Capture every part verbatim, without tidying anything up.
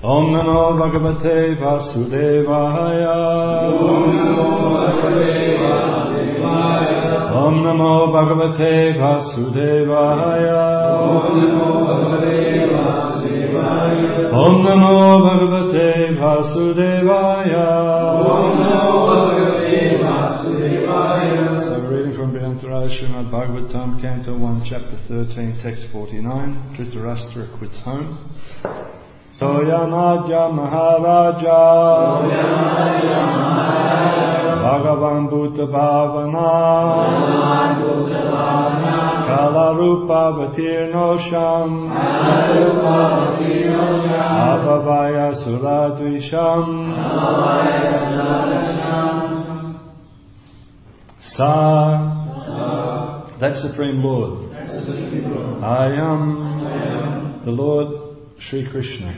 Om Namo Bhagavate Vasudevaya. Om Namo Bhagavate Vasudevaya. Om Namo Bhagavate Vasudevaya. Om Namo Bhagavate Vasudevaya. Om Namo Bhagavate Vasudevaya. Om Namo Bhagavate Vasudevaya. So we're reading from Bhagavad Srimad Bhagavatam, Canto one, Chapter thirteen, Text forty-nine. Dhritarashtra quits home. Soyamadya Maharaja. Soyamadya Maharaja. Bhagavan Bhuta Bhavana. Bhagavan Bhuta Bhavana. Kala Rupa Vatirnosham. Kala Rupa Vatirnosham. Abhavaya Suradvisham. Abhavaya Suradvisham. Sa. That Supreme Lord. I am the Lord Sri Krishna.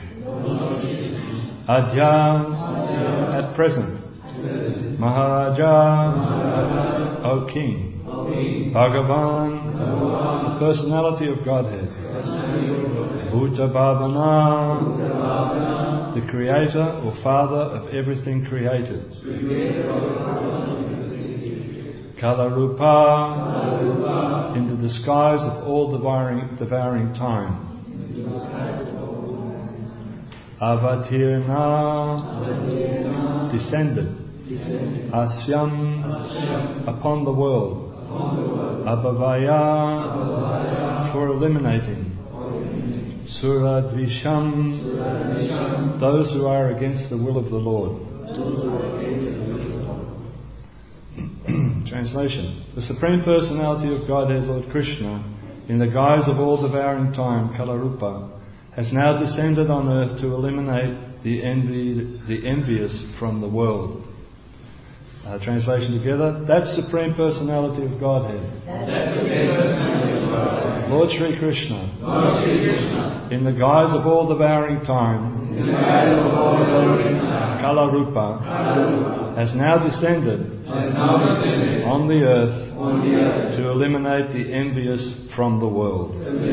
Adya, at present. Maharaja, O King. Bhagavan, the personality of Godhead. Bhuta Bhavana, the creator or father of everything created. Kalarupa, in the disguise of all devouring, devouring time. Avatirna, descended. Asyam, upon the world. Abhavaya, for eliminating. Suradvisham, those who are against the will of the Lord. Translation. The Supreme Personality of Godhead, Lord Krishna, in the guise of all devouring time, Kalarupa, has now descended on earth to eliminate the envy, the envious from the world. Uh, translation together. That Supreme Personality of Godhead, That Supreme Personality of Godhead, Lord Sri Krishna, Lord Sri Krishna, in the guise of all devouring time, in the guise of all devouring time, Kalarupa, Kalarupa, has now descended, has now descended on the earth, on the earth to eliminate the envious from the world.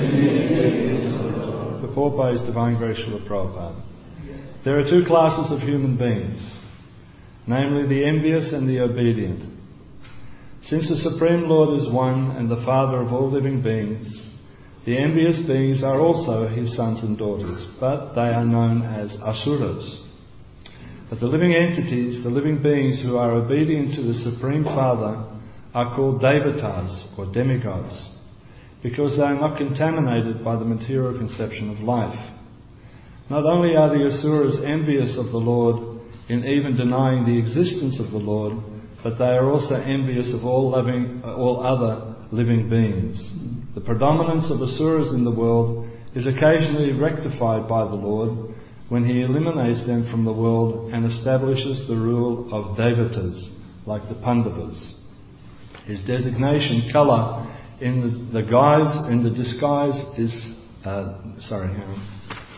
Purport by His Divine Grace Srila Prabhupada. There are two classes of human beings, namely the envious and the obedient. Since the Supreme Lord is one and the Father of all living beings, the envious beings are also His sons and daughters, but they are known as asuras. But the living entities, the living beings who are obedient to the Supreme Father, are called devatas or demigods, because they are not contaminated by the material conception of life. Not only are the asuras envious of the Lord in even denying the existence of the Lord, but they are also envious of all living, all other living beings. The predominance of asuras in the world is occasionally rectified by the Lord when He eliminates them from the world and establishes the rule of devatas, like the Pandavas. His designation, Kala, in the, the guise, in the disguise is, uh, sorry, hang on.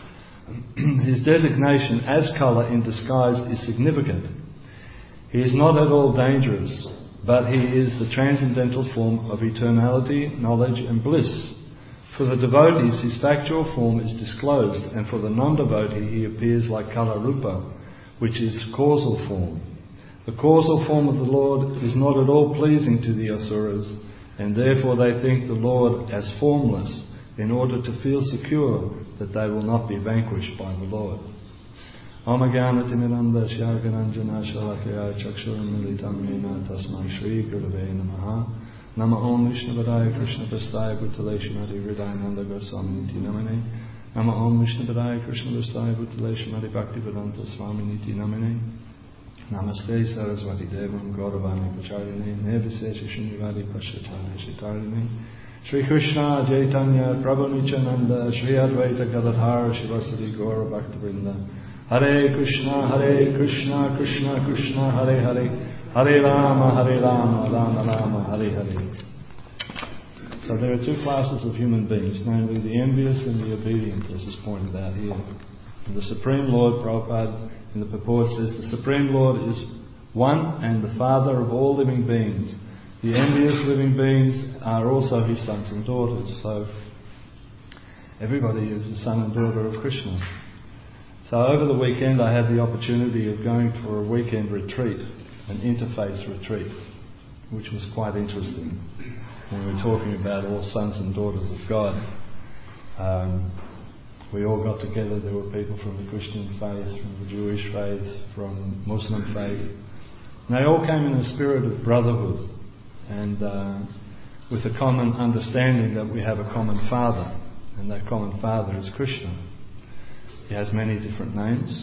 His designation as Kala in disguise is significant. He is not at all dangerous, but He is the transcendental form of eternality, knowledge and bliss. For the devotees, His factual form is disclosed, and for the non-devotee, He appears like Kala Rupa, which is causal form. The causal form of the Lord is not at all pleasing to the asuras, and therefore they think the Lord as formless in order to feel secure that they will not be vanquished by the Lord. Om Agyanatimiranda Shyagananjana Shalakaya Chakshuramilitam Nina Tasmai Shri Gurave Namaha Nama Om Vishnavadaya Krishna Prastaya Bhutale Shrimati Hridayananda Goswaminiti Namane Nama Om Vishnavadaya Krishna Prastaya Bhutale Shrimati Bhaktivedanta Swaminiti Namane Namaste Saraswati Devam Gauravani Pacharine Nevisesha Shinivadi Pashatari Shitarine Shri Krishna Chaitanya Prabhu Nityananda Shri Advaita Gadadhar Shivasari Gaura Bhaktivinoda Hare Krishna Hare Krishna Krishna Krishna Hare Hare Hare Rama Hare Rama Rama Rama Hare Hare. So there are two classes of human beings, namely the envious and the obedient, as is pointed out here. And the Supreme Lord, Prabhupada in the purport says, the Supreme Lord is one and the Father of all living beings. The envious living beings are also His sons and daughters. So everybody is the son and daughter of Krishna. So over the weekend I had the opportunity of going for a weekend retreat, an interfaith retreat, which was quite interesting. And we were talking about all sons and daughters of God. Um, we all got together. There were people from the Christian faith, from the Jewish faith, from Muslim faith. And they all came in a spirit of brotherhood and uh, with a common understanding that we have a common Father, and that common Father is Krishna. He has many different names,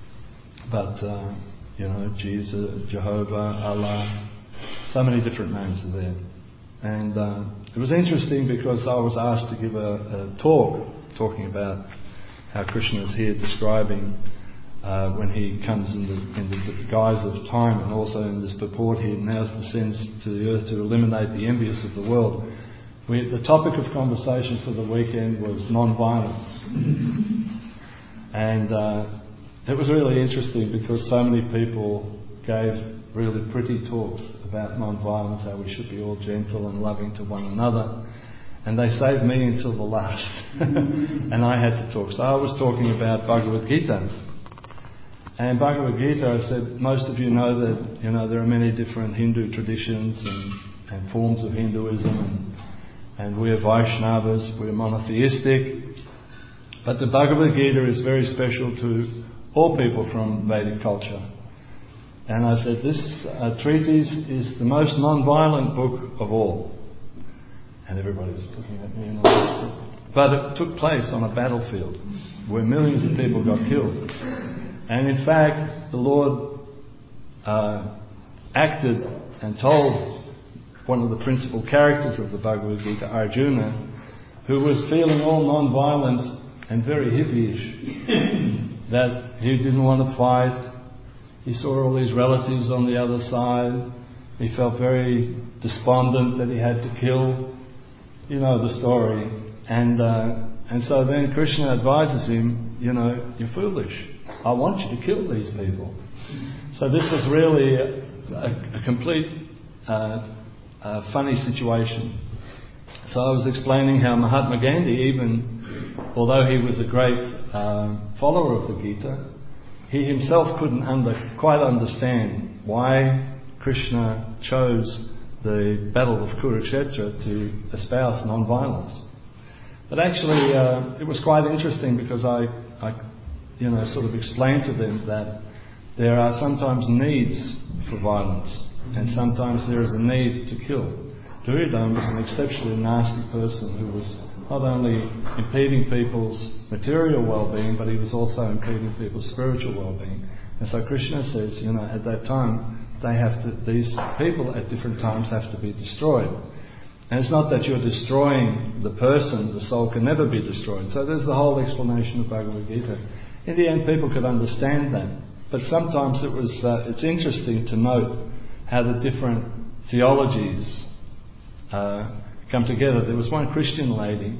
but uh, you know, Jesus, Jehovah, Allah, so many different names are there. And uh, it was interesting because I was asked to give a, a talk talking about how Krishna is here describing uh, when he comes in the, in the guise of time, and also in this purport he now descends to the earth to eliminate the envious of the world. We, the topic of conversation for the weekend was non-violence. And uh, it was really interesting because so many people gave really pretty talks about non-violence, how we should be all gentle and loving to one another. And they saved me until the last. And I had to talk. So I was talking about Bhagavad Gita. And Bhagavad Gita, I said, most of you know that, you know, there are many different Hindu traditions and, and forms of Hinduism, and, and we're Vaishnavas, we're monotheistic. But the Bhagavad Gita is very special to all people from Vedic culture. And I said, this uh, treatise is the most non-violent book of all. And everybody was looking at me and I said, but it took place on a battlefield where millions of people got killed. And in fact, the Lord uh, acted and told one of the principal characters of the Bhagavad Gita, Arjuna, who was feeling all non-violent and very hippie-ish, that he didn't want to fight. He saw all his relatives on the other side. He felt very despondent that he had to kill. You know the story. And uh, and so then Krishna advises him, you know, you're foolish. I want you to kill these people. So this was really a, a, a complete uh, uh, funny situation. So I was explaining how Mahatma Gandhi, even although he was a great uh, follower of the Gita, he himself couldn't under, quite understand why Krishna chose the battle of Kurukshetra to espouse non-violence. But actually, uh, it was quite interesting because I, I, you know, sort of explained to them that there are sometimes needs for violence, and sometimes there is a need to kill. Duryodhana was an exceptionally nasty person who was not only impeding people's material well-being, but he was also impeding people's spiritual well-being. And so Krishna says, you know, at that time, they have to, these people at different times have to be destroyed. And it's not that you're destroying the person, the soul can never be destroyed. So there's the whole explanation of Bhagavad Gita. In the end, people could understand that. But sometimes it was, uh, it's interesting to note how the different theologies uh, come together. There was one Christian lady,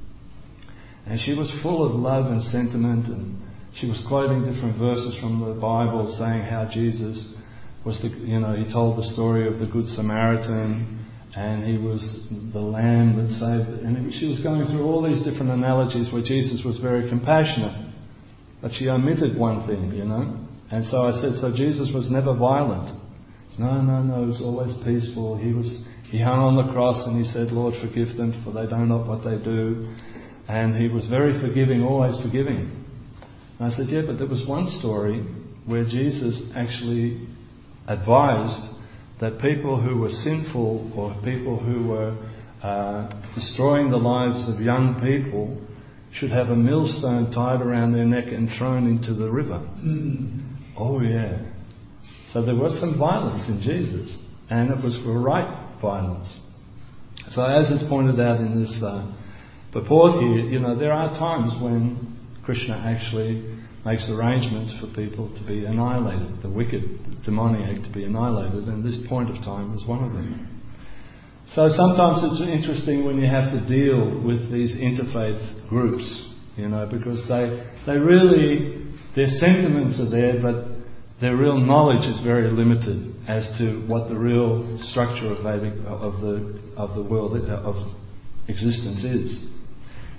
and she was full of love and sentiment, and she was quoting different verses from the Bible, saying how Jesus was the, you know, he told the story of the Good Samaritan, and he was the lamb that saved, and she was going through all these different analogies where Jesus was very compassionate, but she omitted one thing, you know. And so I said, so Jesus was never violent. Said, no, no, no, he was always peaceful. He was, he hung on the cross and he said, Lord, forgive them, for they don't know what they do. And he was very forgiving, always forgiving. And I said, yeah, but there was one story where Jesus actually advised that people who were sinful or people who were uh, destroying the lives of young people should have a millstone tied around their neck and thrown into the river. Mm. Oh yeah. So there was some violence in Jesus, and it was for right violence. So as is pointed out in this uh, purport here, you know, there are times when Krishna actually makes arrangements for people to be annihilated, the wicked, the demoniac to be annihilated, and this point of time was one of them. So sometimes it's interesting when you have to deal with these interfaith groups, you know, because they they really, their sentiments are there, but their real knowledge is very limited as to what the real structure of Vedic, of the of the world of existence is.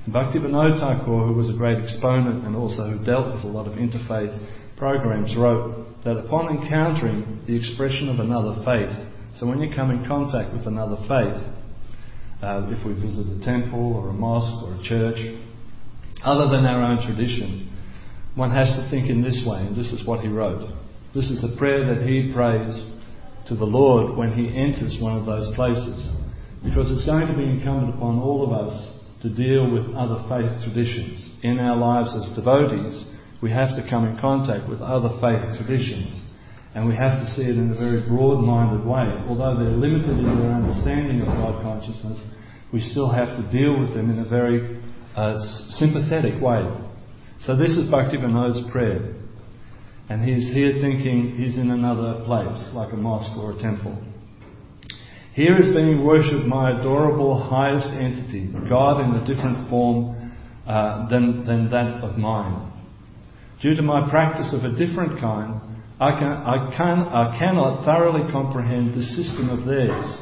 Bhaktivinoda Thakur, who was a great exponent and also who dealt with a lot of interfaith programs, wrote that upon encountering the expression of another faith, so when you come in contact with another faith, uh, if we visit a temple or a mosque or a church, other than our own tradition, one has to think in this way, and this is what he wrote. This is a prayer that he prays to the Lord when he enters one of those places, because it's going to be incumbent upon all of us to deal with other faith traditions. In our lives as devotees, we have to come in contact with other faith traditions, and we have to see it in a very broad-minded way. Although they're limited in their understanding of God consciousness, we still have to deal with them in a very uh, sympathetic way. So this is Bhaktivinoda's prayer, and he's here thinking he's in another place, like a mosque or a temple. Here is being worshipped my adorable highest entity, God in a different form uh, than, than that of mine. Due to my practice of a different kind, I, can, I, can, I cannot thoroughly comprehend the system of theirs.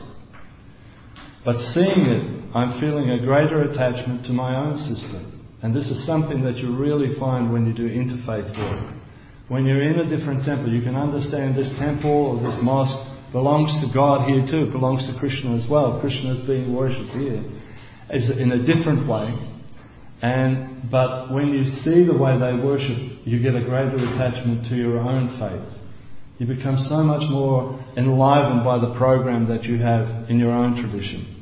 But seeing it, I'm feeling a greater attachment to my own system. And this is something that you really find when you do interfaith work. When you're in a different temple, you can understand this temple or this mosque belongs to God here too, belongs to Krishna as well. Krishna is being worshipped here is in a different way. And but when you see the way they worship, you get a greater attachment to your own faith. You become so much more enlivened by the program that you have in your own tradition.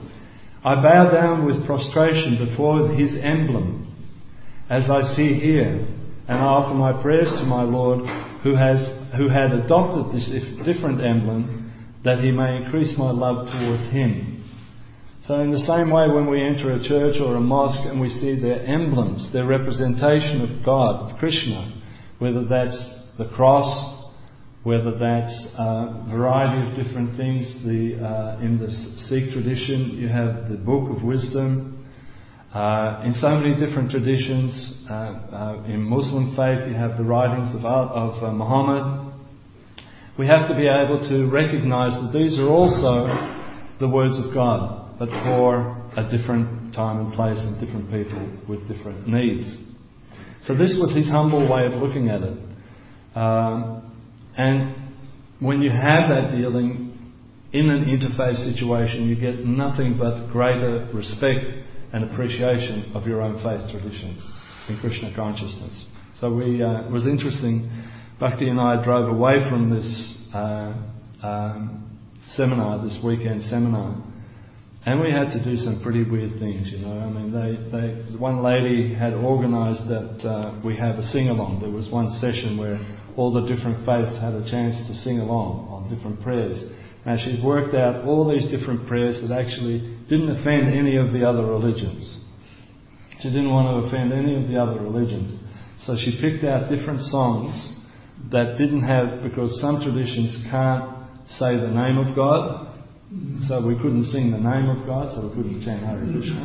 I bow down with prostration before his emblem, as I see here, and I offer my prayers to my Lord, who has who had adopted this different emblem, that he may increase my love towards him. So in the same way, when we enter a church or a mosque and we see their emblems, their representation of God, of Krishna, whether that's the cross, whether that's a variety of different things. The uh, in the Sikh tradition, you have the Book of Wisdom. Uh, in so many different traditions, uh, uh, in Muslim faith, you have the writings of, of uh, Muhammad. We have to be able to recognize that these are also the words of God, but for a different time and place and different people with different needs. So this was his humble way of looking at it. Um, and when you have that dealing in an interface situation, you get nothing but greater respect and appreciation of your own faith tradition in Krishna consciousness. So we, uh, it was interesting. Bhakti and I drove away from this uh, um, seminar, this weekend seminar, and we had to do some pretty weird things, you know. I mean, they, they one lady had organised that uh, we have a sing-along. There was one session where all the different faiths had a chance to sing along on different prayers. Now, she'd worked out all these different prayers that actually didn't offend any of the other religions. She didn't want to offend any of the other religions. So she picked out different songs that didn't have, because some traditions can't say the name of God, so we couldn't sing the name of God, so we couldn't chant Hare Krishna.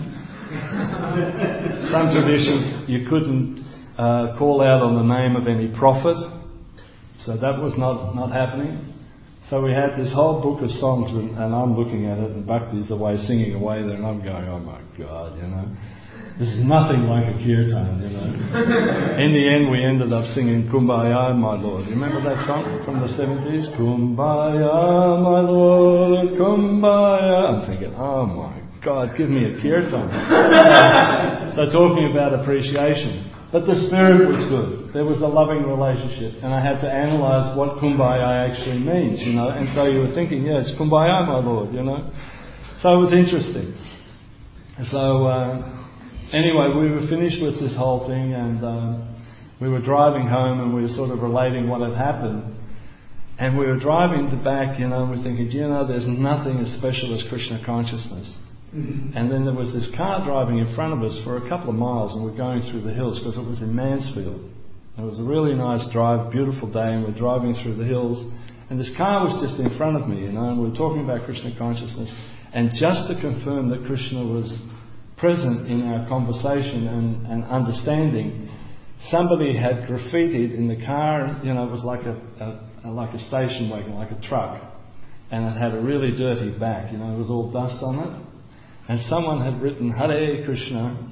Some traditions you couldn't uh, call out on the name of any prophet, so that was not, not happening. So we had this whole book of songs, and, and I'm looking at it, and Bhakti's away singing away there, and I'm going, oh my God, you know. This is nothing like a kirtan, you know. In the end, we ended up singing Kumbaya, my Lord. You remember that song from the seventies? Kumbaya, my Lord, Kumbaya. I'm thinking, oh my God, give me a kirtan. So talking about appreciation. But the spirit was good. There was a loving relationship. And I had to analyse what Kumbaya actually means, you know. And so you were thinking, yeah, it's Kumbaya, my Lord, you know. So it was interesting. So... Uh, Anyway, we were finished with this whole thing, and uh, we were driving home, and we were sort of relating what had happened. And we were driving back, you know, and we're thinking, you know, there's nothing as special as Krishna consciousness. Mm-hmm. And then there was this car driving in front of us for a couple of miles, and we're going through the hills because it was in Mansfield. It was a really nice drive, beautiful day, and we're driving through the hills. And this car was just in front of me, you know, and we were talking about Krishna consciousness. And just to confirm that Krishna was present in our conversation and, and understanding, somebody had graffitied in the car, you know, it was like a, a, a like a station wagon, like a truck, and it had a really dirty back, you know, it was all dust on it, and someone had written Hare Krishna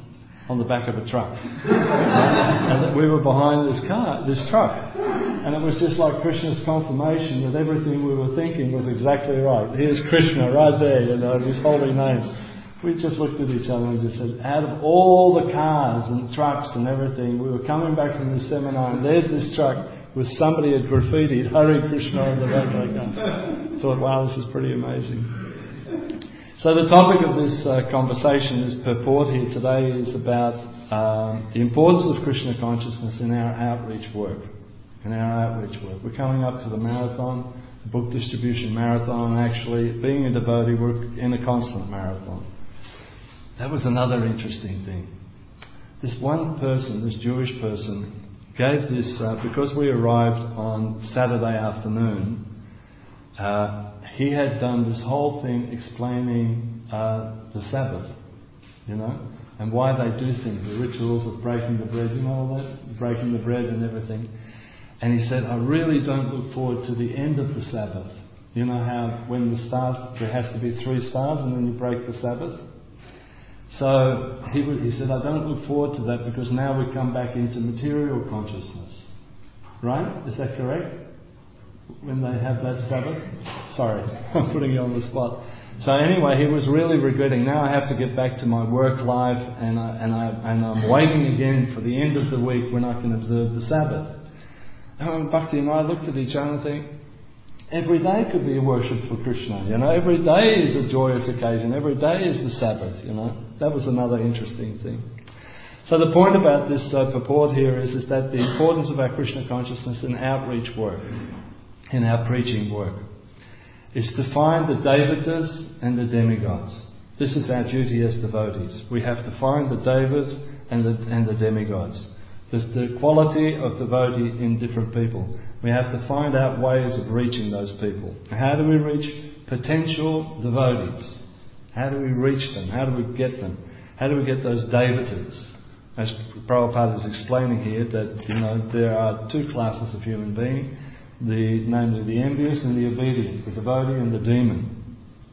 on the back of a truck. And that we were behind this car, this truck. And it was just like Krishna's confirmation that everything we were thinking was exactly right. Here's Krishna right there, you know, his holy name. We just looked at each other and just said, out of all the cars and trucks and everything, we were coming back from this seminar and there's this truck with somebody had graffitied Hare Krishna on the back of the car. Thought, wow, this is pretty amazing. So the topic of this uh, conversation, this purport here today, is about um, the importance of Krishna consciousness in our outreach work. In our outreach work. We're coming up to the marathon, the book distribution marathon. Actually, being a devotee, we're in a constant marathon. That was another interesting thing. This one person, this Jewish person, gave this, uh, because we arrived on Saturday afternoon, uh, he had done this whole thing explaining uh, the Sabbath, you know, and why they do things, the rituals of breaking the bread, you know all that? Breaking the bread and everything. And he said, I really don't look forward to the end of the Sabbath. You know how when the stars, there has to be three stars and then you break the Sabbath? So he, he said, I don't look forward to that because now we come back into material consciousness. Right? Is that correct? When they have that Sabbath? Sorry, I'm putting you on the spot. So anyway, he was really regretting, now I have to get back to my work life and, I, and, I, and I'm waiting again for the end of the week when I can observe the Sabbath. And Bhakti and I looked at each other and think, every day could be a worship for Krishna, you know, every day is a joyous occasion, every day is the Sabbath, you know. That was another interesting thing. So the point about this uh, purport here is, is that the importance of our Krishna consciousness in outreach work, in our preaching work, is to find the devatas and the demigods. This is our duty as devotees. We have to find the devas and the, and the demigods. There's the quality of devotee in different people. We have to find out ways of reaching those people. How do we reach potential devotees? How do we reach them? How do we get them? How do we get those devatas? As Prabhupada is explaining here, that you know there are two classes of human being, the namely the envious and the obedient, the devotee and the demon.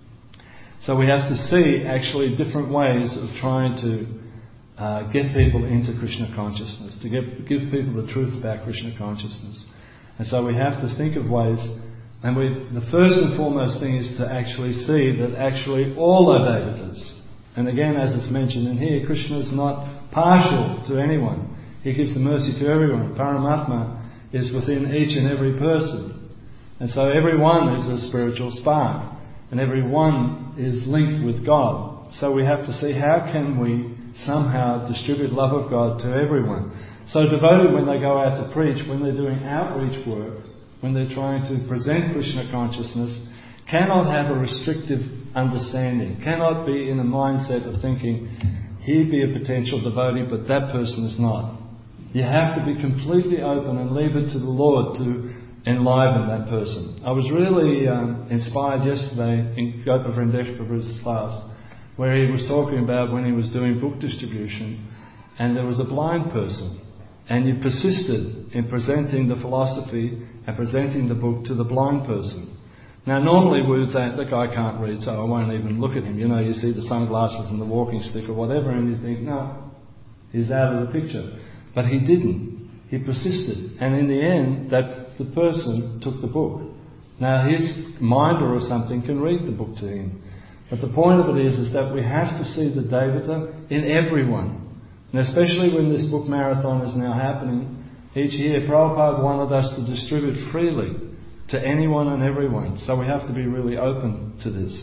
So we have to see actually different ways of trying to Uh, get people into Krishna consciousness, to get, give people the truth about Krishna consciousness. And so we have to think of ways, and we, the first and foremost thing is to actually see that actually all are devatas. And again, as it's mentioned in here, Krishna is not partial to anyone. He gives the mercy to everyone. Paramatma is within each and every person. And so everyone is a spiritual spark, and everyone is linked with God. So we have to see how can we somehow distribute love of God to everyone. So devotee, when they go out to preach, when they're doing outreach work, when they're trying to present Krishna consciousness, cannot have a restrictive understanding, cannot be in a mindset of thinking, he'd be a potential devotee, but that person is not. You have to be completely open and leave it to the Lord to enliven that person. I was really um, inspired yesterday in Gopa Vrindesh Prabhu's class, where he was talking about when he was doing book distribution and there was a blind person and you persisted in presenting the philosophy and presenting the book to the blind person. Now normally we would say, the guy can't read so I won't even look at him. You know, you see the sunglasses and the walking stick or whatever and you think, no, he's out of the picture. But he didn't. He persisted. And in the end, that the person took the book. Now his minder or something can read the book to him. But the point of it is, is that we have to see the Devata in everyone. And especially when this book marathon is now happening, each year Prabhupada wanted us to distribute freely to anyone and everyone. So we have to be really open to this.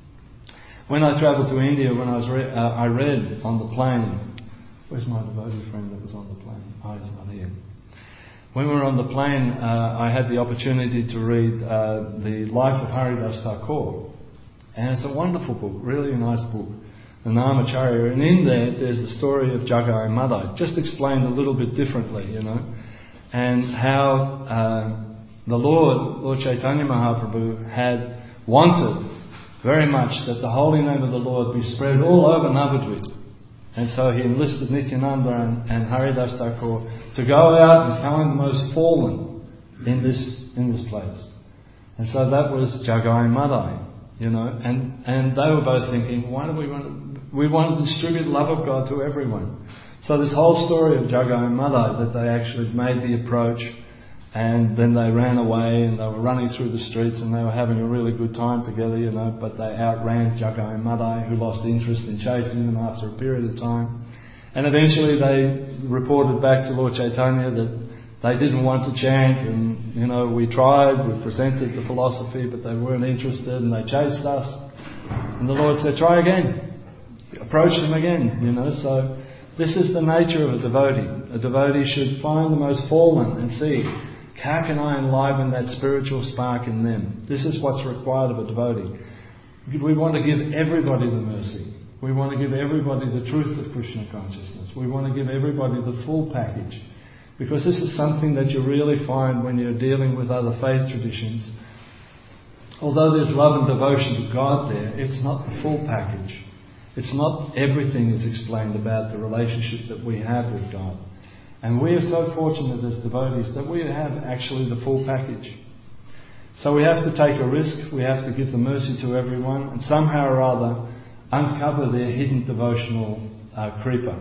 When I travelled to India, when I was re- uh, I read on the plane, where's my devotee friend that was on the plane? Oh, he's not here. When we were on the plane, uh, I had the opportunity to read uh, the Life of Haridas Thakur. And it's a wonderful book, really a nice book, the Namacharya. And in there, there's the story of Jagai Madai, just explained a little bit differently, you know, and how uh, the Lord, Lord Chaitanya Mahaprabhu, had wanted very much that the holy name of the Lord be spread all over Navadvip. And so he enlisted Nityananda and, and Haridas Thakur to go out and find the most fallen in this in this place. And so that was Jagai Madai. You know, and, and they were both thinking, why do we want to we want to distribute the love of God to everyone. So this whole story of Jagai and Madai, that they actually made the approach and then they ran away and they were running through the streets and they were having a really good time together, you know, but they outran Jagai and Madai, who lost interest in chasing them after a period of time. And eventually they reported back to Lord Chaitanya that they didn't want to chant, and, you know, we tried, we presented the philosophy, but they weren't interested and they chased us. And the Lord said, try again. Approach them again, you know. So this is the nature of a devotee. A devotee should find the most fallen and see, how can I enliven that spiritual spark in them? This is what's required of a devotee. We want to give everybody the mercy. We want to give everybody the truth of Krishna consciousness. We want to give everybody the full package. Because this is something that you really find when you're dealing with other faith traditions. Although there's love and devotion to God there, it's not the full package. It's not everything is explained about the relationship that we have with God. And we are so fortunate as devotees that we have actually the full package. So we have to take a risk, we have to give the mercy to everyone, and somehow or other uncover their hidden devotional uh, creeper.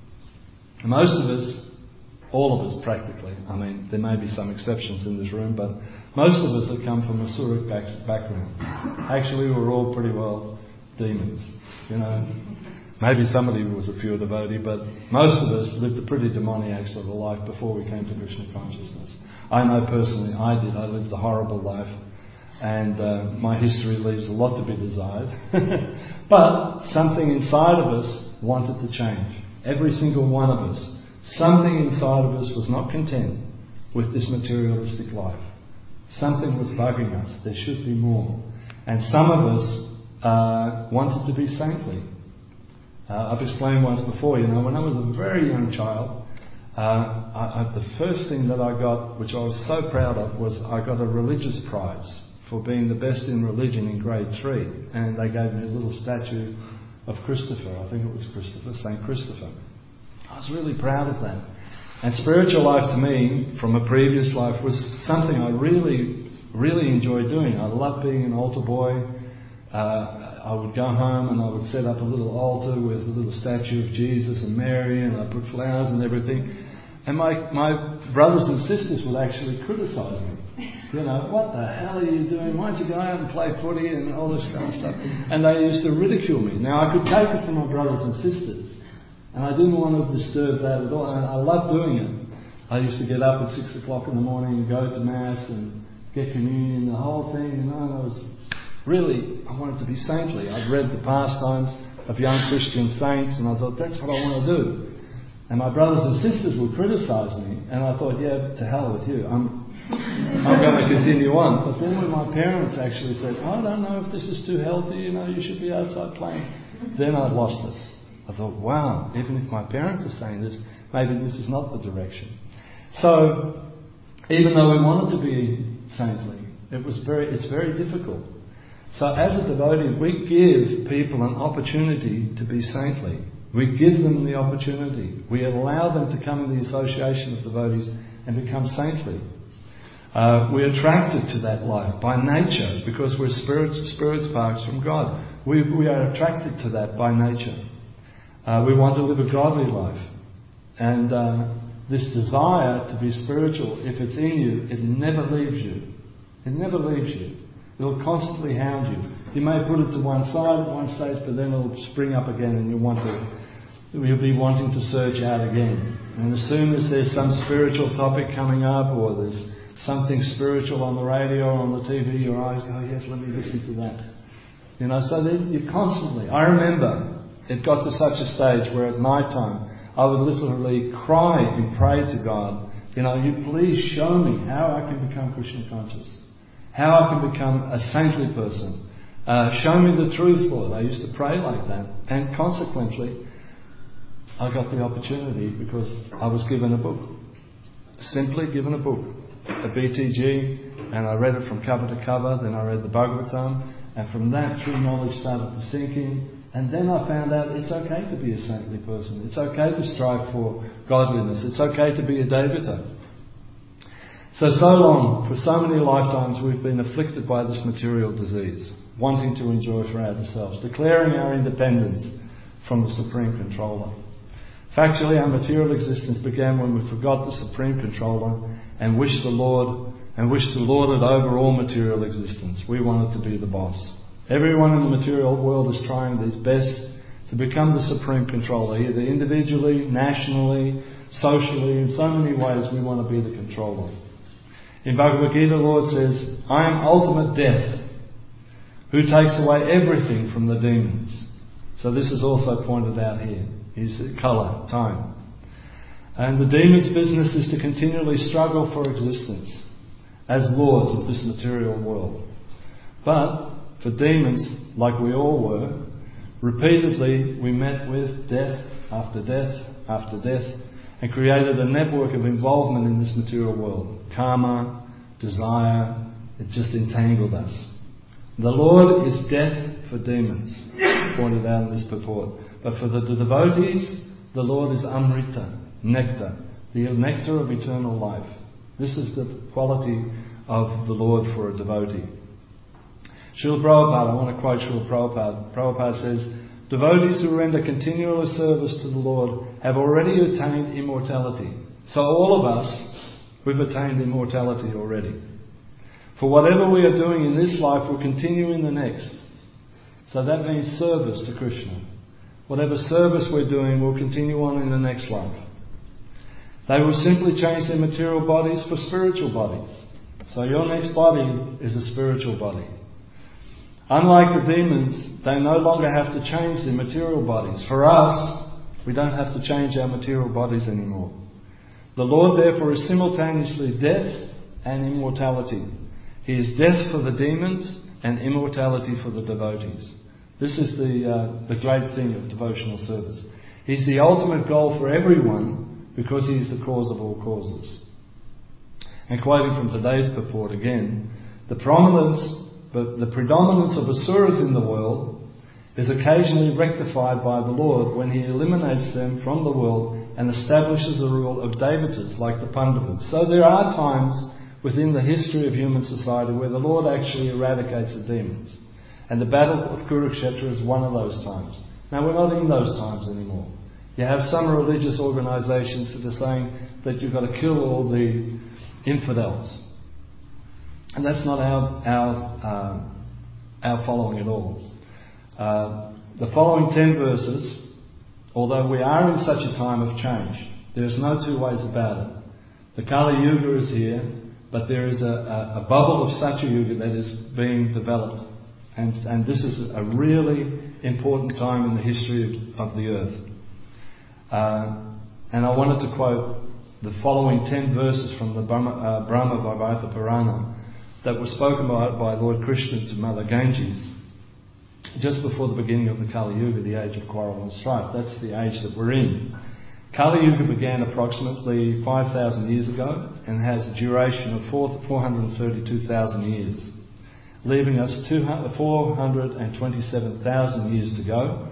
Most of us, all of us practically, I mean, there may be some exceptions in this room, but most of us have come from Asuric backgrounds. Actually, we're all pretty well demons, you know. Maybe somebody was a pure devotee, but most of us lived a pretty demoniac sort of life before we came to Krishna consciousness. I know personally I did. I lived a horrible life, and uh, my history leaves a lot to be desired. But something inside of us wanted to change. Every single one of us. Something inside of us was not content with this materialistic life. Something was bugging us. There should be more. And some of us uh, wanted to be saintly. Uh, I've explained once before, you know, when I was a very young child, uh, I, I, the first thing that I got, which I was so proud of, was I got a religious prize for being the best in religion in grade three. And they gave me a little statue of Christopher. I think it was Christopher, Saint Christopher. I was really proud of that. And spiritual life to me, from a previous life, was something I really, really enjoyed doing. I loved being an altar boy. Uh, I would go home and I would set up a little altar with a little statue of Jesus and Mary, and I'd put flowers and everything. And my, my brothers and sisters would actually criticise me. You know, what the hell are you doing? Why don't you go out and play footy and all this kind of stuff? And they used to ridicule me. Now, I could take it from my brothers and sisters, and I didn't want to disturb that at all. And I loved doing it. I used to get up at six o'clock in the morning and go to Mass and get communion, the whole thing, you know, and I was really, I wanted to be saintly. I'd read the pastimes of young Christian saints, and I thought, that's what I want to do. And my brothers and sisters would criticise me, and I thought, yeah, to hell with you. I'm I'm going to continue on. But then when my parents actually said, I don't know if this is too healthy, you know, you should be outside playing, then I'd lost it. I thought, wow, even if my parents are saying this, maybe this is not the direction. So, even though we wanted to be saintly, it was very, it's very difficult. So as a devotee, we give people an opportunity to be saintly. We give them the opportunity. We allow them to come in the association of devotees and become saintly. Uh, we're attracted to that life by nature because we're spirit, spirit sparks from God. We, we are attracted to that by nature. Uh, we want to live a godly life. And uh, this desire to be spiritual, if it's in you, it never leaves you. It never leaves you. It'll constantly hound you. You may put it to one side at one stage, but then it'll spring up again and you'll want to, you'll be wanting to search out again. And as soon as there's some spiritual topic coming up, or there's something spiritual on the radio or on the T V, your eyes go, yes, let me listen to that. You know, so then you constantly, I remember it got to such a stage where at night time I would literally cry and pray to God, you know, you please show me how I can become Krishna conscious, how I can become a saintly person. Uh, show me the truth, Lord. I used to pray like that. And consequently, I got the opportunity because I was given a book. Simply given a book. A B T G, and I read it from cover to cover. Then I read the Bhagavatam, and from that true knowledge started to sink in. And then I found out it's okay to be a saintly person. It's okay to strive for godliness. It's okay to be a Devata. So, so long, for so many lifetimes, we've been afflicted by this material disease, wanting to enjoy for ourselves, declaring our independence from the Supreme Controller. Factually, our material existence began when we forgot the Supreme Controller and wished the Lord and wished to lord it over all material existence. We wanted to be the boss. Everyone in the material world is trying his best to become the Supreme Controller, either individually, nationally, socially. In so many ways we want to be the controller. In Bhagavad Gita, the Lord says, I am ultimate death, who takes away everything from the demons. So this is also pointed out here. Is colour, time. And the demons' business is to continually struggle for existence as lords of this material world. But for demons, like we all were, repeatedly we met with death after death after death and created a network of involvement in this material world. Karma, desire, it just entangled us. The Lord is death for demons, pointed out in this purport. But for the devotees, the Lord is Amrita, nectar, the nectar of eternal life. This is the quality of the Lord for a devotee. Srila Prabhupada, I want to quote Srila Prabhupada. Prabhupada says, devotees who render continual service to the Lord have already attained immortality. So all of us, we've attained immortality already. For whatever we are doing in this life will continue in the next. So that means service to Krishna. Whatever service we're doing will continue on in the next life. They will simply change their material bodies for spiritual bodies. So your next body is a spiritual body. Unlike the demons, they no longer have to change their material bodies. For us, we don't have to change our material bodies anymore. The Lord therefore is simultaneously death and immortality. He is death for the demons and immortality for the devotees. This is the uh, the great thing of devotional service. He's the ultimate goal for everyone because he is the cause of all causes. And quoting from today's purport again, the prominence, but the predominance of asuras in the world is occasionally rectified by the Lord when he eliminates them from the world and establishes a rule of devatas like the Pandavas. So there are times within the history of human society where the Lord actually eradicates the demons. And the battle of Kurukshetra is one of those times. Now we're not in those times anymore. You have some religious organisations that are saying that you've got to kill all the infidels. And that's not our our, uh, our following at all. Uh, the following ten verses, although we are in such a time of change, there's no two ways about it. The Kali Yuga is here, but there is a, a, a bubble of Satya Yuga that is being developed. And, and this is a really important time in the history of, of the earth. Uh, and I wanted to quote the following ten verses from the Brahma, uh, Brahma Vaivarta Purana that were spoken by, by Lord Krishna to Mother Ganges just before the beginning of the Kali Yuga, the age of quarrel and strife. That's the age that we're in. Kali Yuga began approximately five thousand years ago and has a duration of four hundred thirty-two thousand years, leaving us four hundred twenty-seven thousand years to go.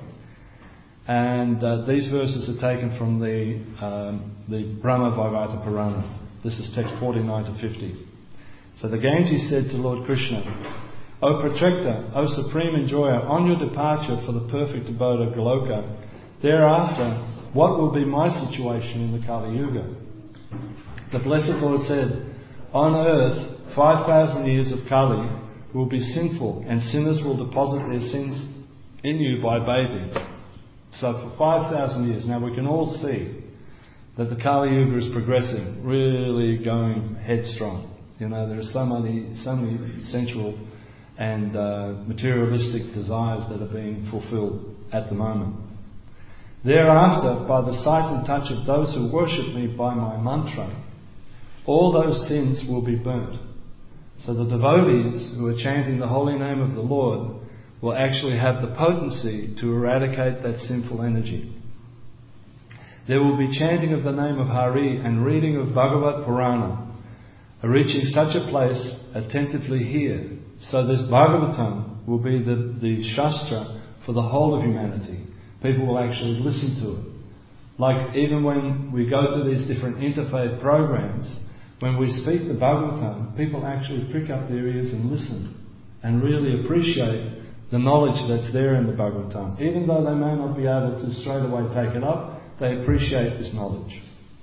And uh, these verses are taken from the um, the Brahma Vaivarta Purana. This is text forty-nine to fifty. So the Ganges said to Lord Krishna, O Protector, O Supreme Enjoyer, on your departure for the perfect abode of Goloka, thereafter, what will be my situation in the Kali Yuga? The Blessed Lord said, on earth, five thousand years of Kali will be sinful, and sinners will deposit their sins in you by bathing. So for five thousand years, now we can all see that the Kali Yuga is progressing, really going headstrong. You know, there are so many, so many sensual and uh, materialistic desires that are being fulfilled at the moment. Thereafter, by the sight and touch of those who worship me by my mantra, all those sins will be burnt. So the devotees who are chanting the holy name of the Lord will actually have the potency to eradicate that sinful energy. There will be chanting of the name of Hari and reading of Bhagavat Purana, reaching such a place, attentively hear. So this Bhagavatam will be the, the Shastra for the whole of humanity. People will actually listen to it. Like even when we go to these different interfaith programs, when we speak the Bhagavatam, people actually prick up their ears and listen and really appreciate the knowledge that's there in the Bhagavatam. Even though they may not be able to straight away take it up, they appreciate this knowledge.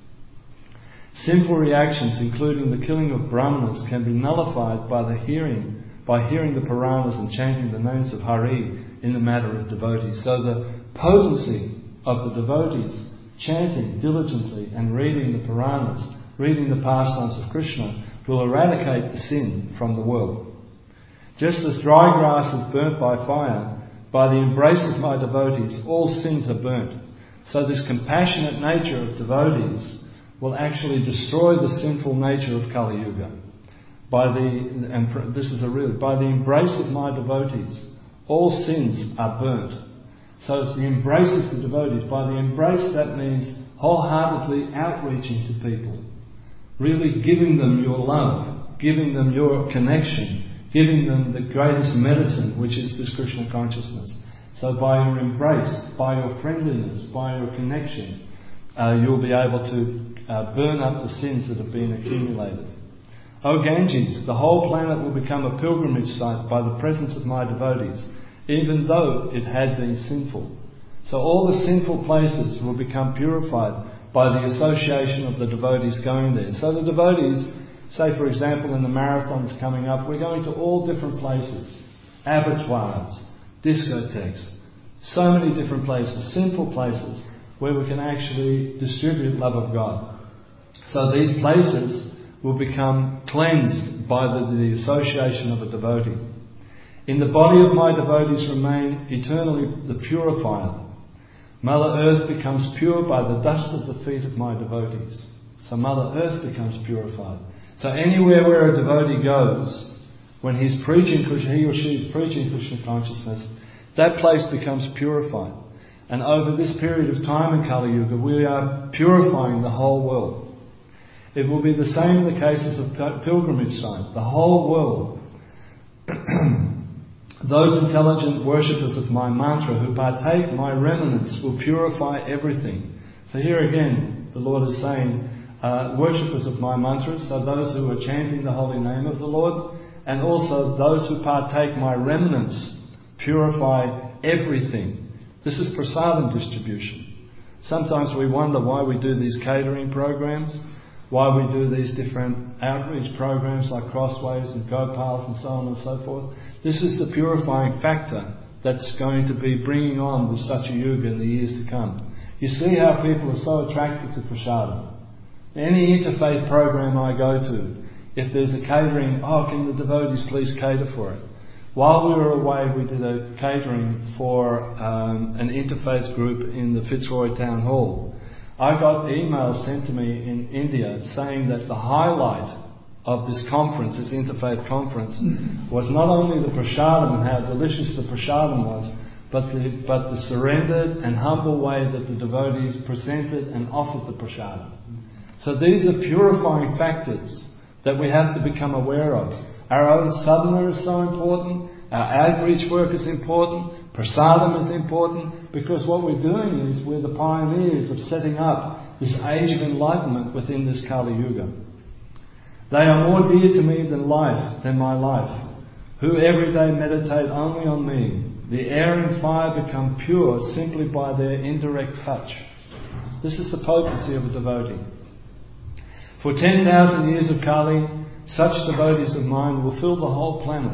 Sinful reactions, including the killing of brahmanas, can be nullified by the hearing, by hearing the Puranas and chanting the names of Hari in the matter of devotees. So the potency of the devotees chanting diligently and reading the Puranas, reading the pastimes of Krishna, will eradicate the sin from the world. Just as dry grass is burnt by fire, by the embrace of my devotees, all sins are burnt. So this compassionate nature of devotees will actually destroy the sinful nature of Kali Yuga. By the, and this is a real, by the embrace of my devotees, all sins are burnt. So it's the embrace of the devotees. By the embrace, that means wholeheartedly outreaching to people. Really giving them your love, giving them your connection, giving them the greatest medicine, which is this Krishna consciousness. So by your embrace, by your friendliness, by your connection, uh, you'll be able to uh, burn up the sins that have been accumulated. O Ganges, the whole planet will become a pilgrimage site by the presence of my devotees, even though it had been sinful. So all the sinful places will become purified by the association of the devotees going there. So the devotees, say for example in the marathons coming up, we're going to all different places, abattoirs, discotheques, so many different places, sinful places, where we can actually distribute love of God. So these places will become cleansed by the, the association of a devotee. In the body of my devotees remain eternally the purifier. Mother Earth becomes pure by the dust of the feet of my devotees. So Mother Earth becomes purified. So anywhere where a devotee goes, when he's preaching Krishna, he or she is preaching Krishna consciousness, that place becomes purified. And over this period of time in Kali Yuga, we are purifying the whole world. It will be the same in the cases of pilgrimage sites. The whole world, those intelligent worshippers of my mantra who partake my remnants will purify everything. So here again, the Lord is saying, uh, worshippers of my mantras, so those who are chanting the holy name of the Lord, and also those who partake my remnants purify everything. This is prasadam distribution. Sometimes we wonder why we do these catering programs, why we do these different outreach programs like Crossways and Gopals and so on and so forth. This is the purifying factor that's going to be bringing on the Satya Yuga in the years to come. You see how people are so attracted to prasadam. Any interfaith program I go to, if there's a catering, oh, can the devotees please cater for it? While we were away, we did a catering for um, an interfaith group in the Fitzroy Town Hall. I got emails sent to me in India saying that the highlight of this conference, this interfaith conference, was not only the prasadam and how delicious the prasadam was, but the, but the surrendered and humble way that the devotees presented and offered the prasadam. So these are purifying factors that we have to become aware of. Our own sadhana is so important, our outreach work is important, prasadam is important, because what we're doing is we're the pioneers of setting up this age of enlightenment within this Kali Yuga. They are more dear to me than life, than my life, who every day meditate only on me. The air and fire become pure simply by their indirect touch. This is the potency of a devotee. For ten thousand years of Kali, such devotees of mine will fill the whole planet.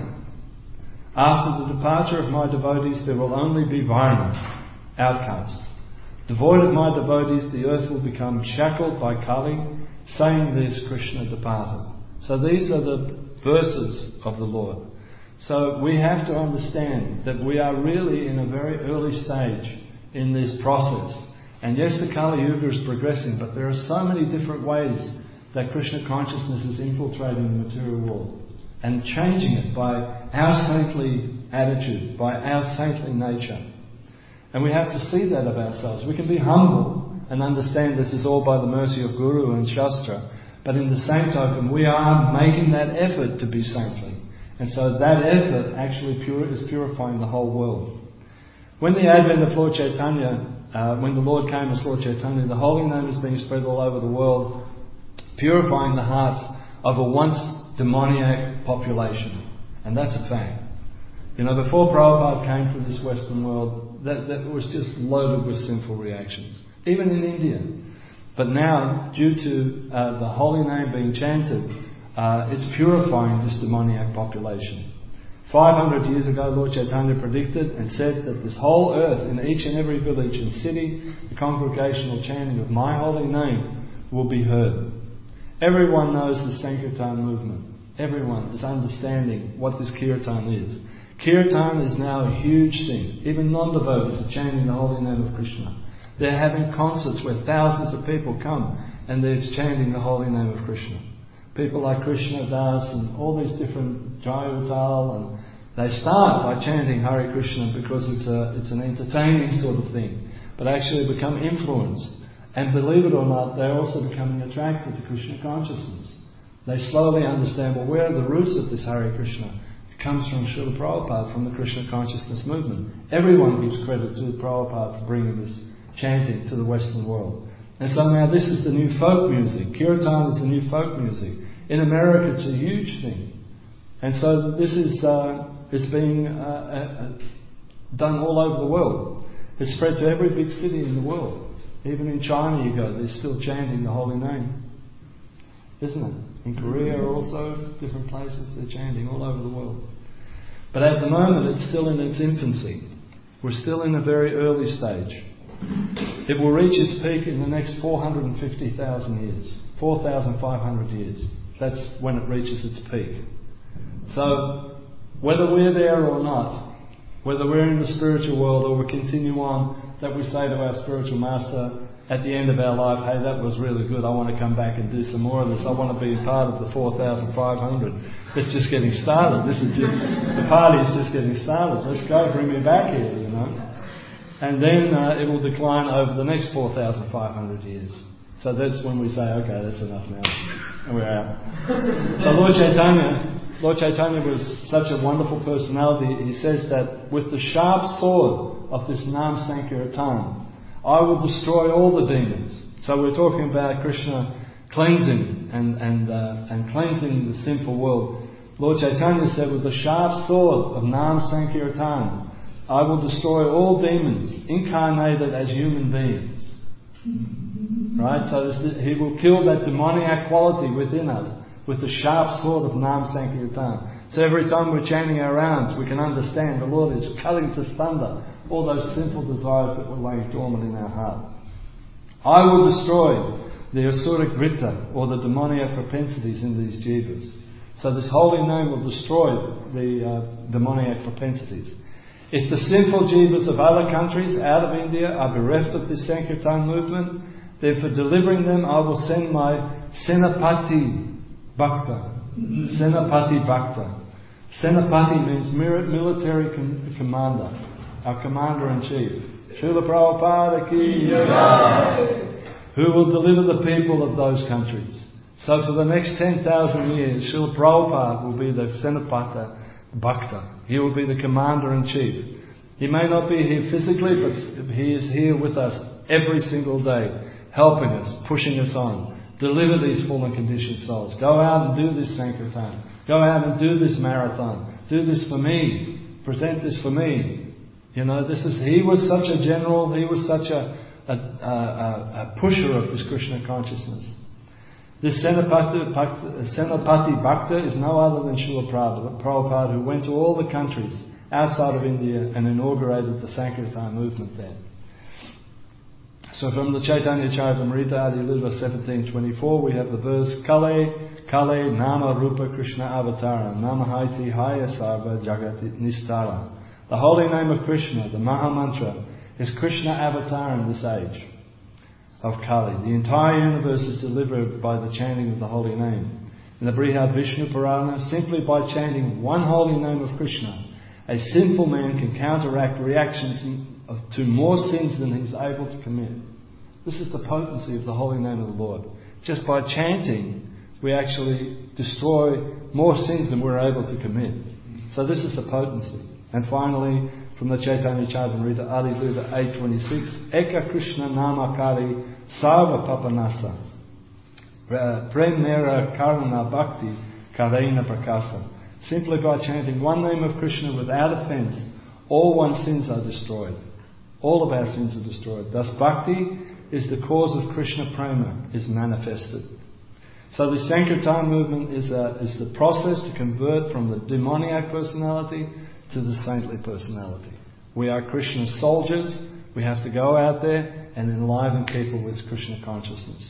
After the departure of my devotees, there will only be Varna, outcasts. Devoid of my devotees, the earth will become shackled by Kali. Saying this, Krishna departed. So these are the verses of the Lord. So we have to understand that we are really in a very early stage in this process. And yes, the Kali Yuga is progressing, but there are so many different ways that Krishna consciousness is infiltrating the material world and changing it by our saintly attitude, by our saintly nature. And we have to see that of ourselves. We can be humble and understand this is all by the mercy of Guru and Shastra, but in the same token, we are making that effort to be saintly. And so that effort actually pure, is purifying the whole world. When the advent of Lord Chaitanya, uh, when the Lord came as Lord Chaitanya, the holy name is being spread all over the world, purifying the hearts of a once demoniac population. And that's a fact. You know, before Prabhupada came to this Western world, that, that was just loaded with sinful reactions, even in India. But now, due to uh, the holy name being chanted, uh, it's purifying this demoniac population. five hundred years ago, Lord Chaitanya predicted and said that this whole earth, in each and every village and city, the congregational chanting of my holy name will be heard. Everyone knows the Sankirtan movement. Everyone is understanding what this Kirtan is. Kirtan is now a huge thing. Even non-devotees are chanting the holy name of Krishna. They're having concerts where thousands of people come and they're chanting the holy name of Krishna. People like Krishna Das and all these different Jayutal, and they start by chanting Hare Krishna because it's a it's an entertaining sort of thing, but actually become influenced. And believe it or not, they're also becoming attracted to Krishna consciousness. They slowly understand, well, where are the roots of this Hare Krishna? It comes from Srila Prabhupada, from the Krishna consciousness movement. Everyone gives credit to Prabhupada for bringing this chanting to the Western world. And so now this is the new folk music. Kirtan is the new folk music. In America it's a huge thing. And so this is uh, is being uh, uh, done all over the world. It's spread to every big city in the world. Even in China you go, they're still chanting the holy name. Isn't it? In Korea also, different places, they're chanting all over the world. But at the moment it's still in its infancy. We're still in a very early stage. It will reach its peak in the next four hundred fifty thousand years. four thousand five hundred years. That's when it reaches its peak. So, whether we're there or not, whether we're in the spiritual world or we continue on, that we say to our spiritual master at the end of our life, hey, that was really good, I want to come back and do some more of this, I want to be part of the four thousand five hundred. It's just getting started. This is just, the party is just getting started. Let's go, bring me back here, you know. And then uh, it will decline over the next four thousand five hundred years. So that's when we say, okay, that's enough now. And we're out. So Lord Chaitanya, Lord Chaitanya was such a wonderful personality. He says that with the sharp sword of this Nam Sankirtan, I will destroy all the demons. So we're talking about Krishna cleansing and and uh, and cleansing the sinful world. Lord Chaitanya said, with the sharp sword of Nam Sankirtan, I will destroy all demons incarnated as human beings. Right? So this, he will kill that demoniac quality within us with the sharp sword of Nam Sankirtan. So every time we're chanting our rounds, we can understand the Lord is cutting to thunder all those sinful desires that were laying dormant in our heart. I will destroy the asuric vritta, or the demoniac propensities in these jivas. So this holy name will destroy the uh, demoniac propensities. If the sinful jivas of other countries out of India are bereft of this Sankirtan movement, then for delivering them I will send my Senapati Bhakta. Senapati Bhakta. Senapati means military com- commander, our commander-in-chief. Srila Prabhupada ki jai, who will deliver the people of those countries. So for the next ten thousand years, Srila Prabhupada will be the Senapati Bhakta. He will be the commander-in-chief. He may not be here physically, but he is here with us every single day, helping us, pushing us on. Deliver these fallen conditioned souls. Go out and do this Sankirtan. Go out and do this marathon. Do this for me. Present this for me. You know, this is. He was such a general. He was such a a, a, a pusher of this Krishna consciousness. This Senapati Bhakta, Senapati Bhakta is no other than Srila Prabhupada, who went to all the countries outside of India and inaugurated the Sankirtan movement there. So from the Chaitanya Charitamrita, Adi Lila seventeen twenty-four, we have the verse, Kale, Kale Nama Rupa Krishna Avatara, Namahaiti Haya Sarva Jagati Nistara. The holy name of Krishna, the Maha Mantra, is Krishna Avatar in this age of Kali. The entire universe is delivered by the chanting of the holy name. In the Brihad Vishnu Purana, simply by chanting one holy name of Krishna, a sinful man can counteract reactions to more sins than he's able to commit. This is the potency of the holy name of the Lord. Just by chanting, we actually destroy more sins than we're able to commit. So this is the potency. And finally, from the Chaitanya Charitamrita, Adi Lila eight twenty-six, Eka Krishna Namakari Sarva Papanasa Premera Karuna Bhakti Karena Prakasa. Simply by chanting one name of Krishna without offence, all one's sins are destroyed. All of our sins are destroyed. Thus bhakti is the cause of Krishna prema, is manifested. So the Sankirtan movement is, a, is the process to convert from the demoniac personality to the saintly personality. We are Krishna's soldiers. We have to go out there and enliven people with Krishna consciousness.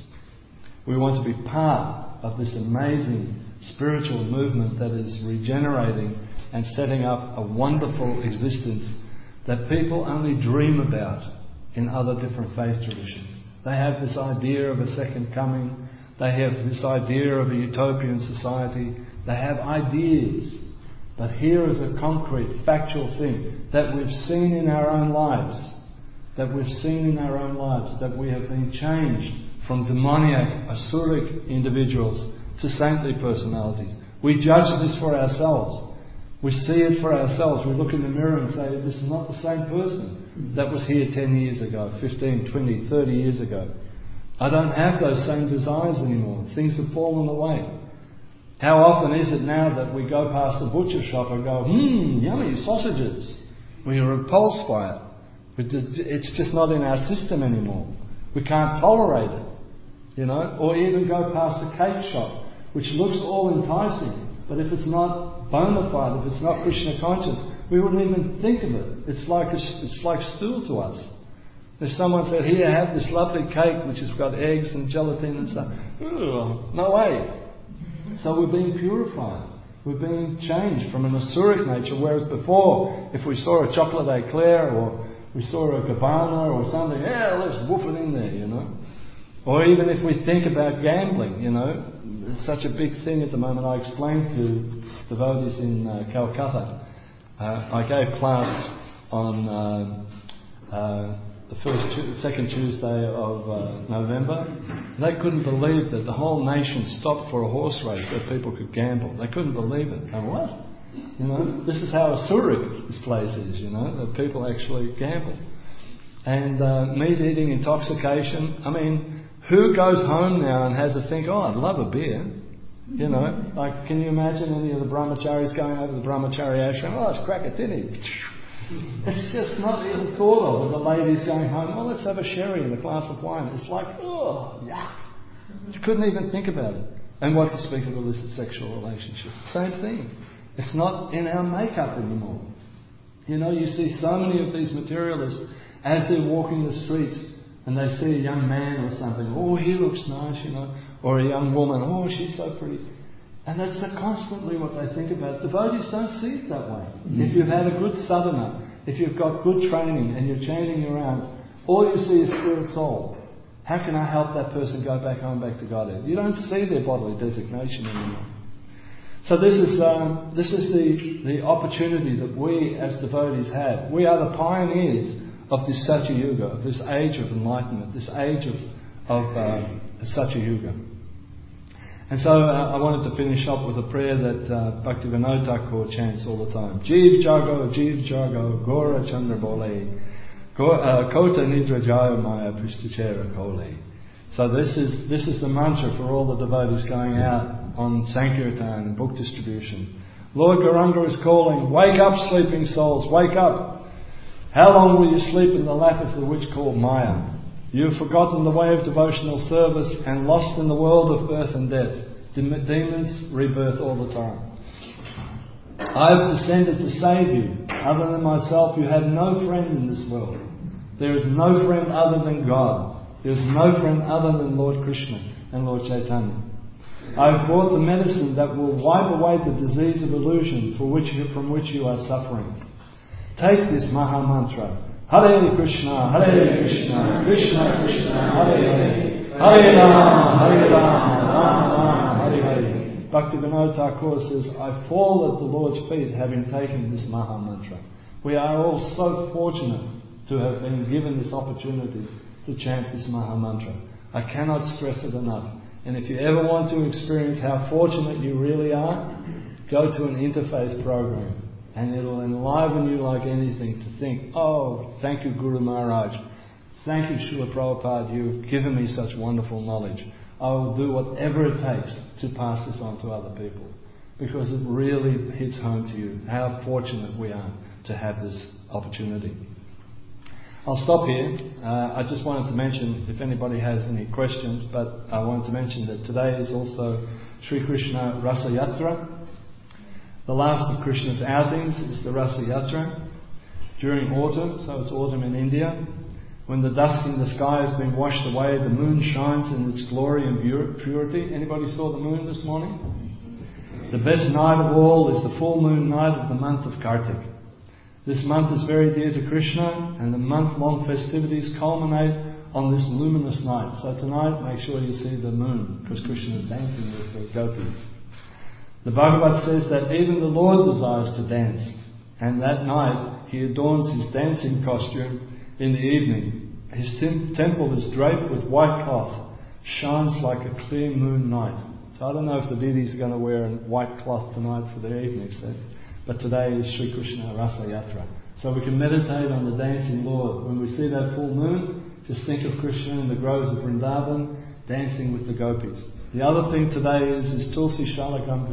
We want to be part of this amazing spiritual movement that is regenerating and setting up a wonderful existence that people only dream about in other different faith traditions. They have this idea of a second coming. They have this idea of a utopian society. They have ideas. But here is a concrete, factual thing that we've seen in our own lives. That we've seen in our own lives. That we have been changed from demoniac, asuric individuals to saintly personalities. We judge this for ourselves. We see it for ourselves. We look in the mirror and say, this is not the same person that was here ten years ago, fifteen, twenty, thirty years ago. I don't have those same desires anymore. Things have fallen away. How often is it now that we go past a butcher shop and go, hmm, yummy sausages. We are repulsed by it. It's just not in our system anymore. We can't tolerate it. You know, or even go past a cake shop, which looks all enticing, but if it's not bona fide, if it's not Krishna conscious, we wouldn't even think of it. It's like a, it's like stool to us. If someone said, "Here, have this lovely cake which has got eggs and gelatin and stuff," ugh, no way. So we're being purified. We're being changed from an asuric nature, whereas before, if we saw a chocolate eclair or we saw a cabana or something, yeah, let's woof it in there, you know. Or even if we think about gambling, you know, it's such a big thing at the moment. I explained to devotees in uh, Calcutta. Uh, I gave class on uh, uh, the first, tu- second Tuesday of uh, November. They couldn't believe that the whole nation stopped for a horse race so people could gamble. They couldn't believe it. And what? You know, this is how asuric this place is. You know, that people actually gamble. And uh, meat eating, intoxication. I mean, who goes home now and has a think, oh, I'd love a beer? You know, like, can you imagine any of the brahmacharis going over the brahmachari ashram? Oh, let's crack a tinny. It's just not even thought of. And the ladies going home, oh, let's have a sherry and a glass of wine. It's like, oh, yuck. You couldn't even think about it. And what to speak of illicit sexual relationships? Same thing. It's not in our makeup anymore. You know, you see so many of these materialists as they're walking the streets, and they see a young man or something, oh, he looks nice, you know, or a young woman, oh, she's so pretty. And that's constantly what they think about. Devotees don't see it that way. Mm-hmm. If you've had a good sadhana, if you've got good training and you're chanting your rounds, all you see is spirit soul. How can I help that person go back home, back to Godhead? You don't see their bodily designation anymore. So this is um, this is the, the opportunity that we as devotees have. We are the pioneers of this Satya Yuga, of this age of enlightenment, this age of, of uh, Satya Yuga. And so uh, I wanted to finish up with a prayer that uh, Bhaktivinoda Thakur chants all the time. Jeev Jago, Jeev Jago, Gora Chandra Bole, Kota Nidra Jaya Maya Pristachera Kole. So this is this is the mantra for all the devotees going out on Sankirtan and book distribution. Lord Gauranga is calling, wake up sleeping souls, wake up. How long will you sleep in the lap of the witch called Maya? You have forgotten the way of devotional service and lost in the world of birth and death. Dem- demons rebirth all the time. I have descended to save you. Other than myself, you have no friend in this world. There is no friend other than God. There is no friend other than Lord Krishna and Lord Chaitanya. I have brought the medicine that will wipe away the disease of illusion for which you, from which you are suffering. Take this Maha Mantra. Hare Krishna, Hare Krishna, Krishna Krishna, Hare Hare, Hare Rama, Hare Rama, Rama Rama, Hare Hare. Bhaktivinoda Thakur says, I fall at the Lord's feet having taken this Maha Mantra. We are all so fortunate to have been given this opportunity to chant this Maha Mantra. I cannot stress it enough. And if you ever want to experience how fortunate you really are, go to an interfaith program. And it'll enliven you like anything to think, oh, thank you Guru Maharaj. Thank you Srila Prabhupada, you've given me such wonderful knowledge. I will do whatever it takes to pass this on to other people. because it really hits home to you how fortunate we are to have this opportunity. I'll stop here. Uh, I just wanted to mention, if anybody has any questions, but I wanted to mention that today is also Sri Krishna Rasa Yatra. The last of Krishna's outings is the Rasa Yatra during autumn, so it's autumn in India. When the dusk in the sky has been washed away, the moon shines in its glory and purity. Anybody saw the moon this morning? The best night of all is the full moon night of the month of Kartik. This month is very dear to Krishna, and the month-long festivities culminate on this luminous night. So tonight, make sure you see the moon, because Krishna is dancing with the gopis. The Bhagavad says that even the Lord desires to dance, and that night he adorns his dancing costume in the evening. His tem- temple is draped with white cloth, shines like a clear moon night. So I don't know if the deities are going to wear a white cloth tonight for their evening set. But today is Sri Krishna Rasa Yatra. So we can meditate on the dancing Lord. When we see that full moon, just think of Krishna in the groves of Vrindavan dancing with the gopis. The other thing today is, is Tulsi Shalakam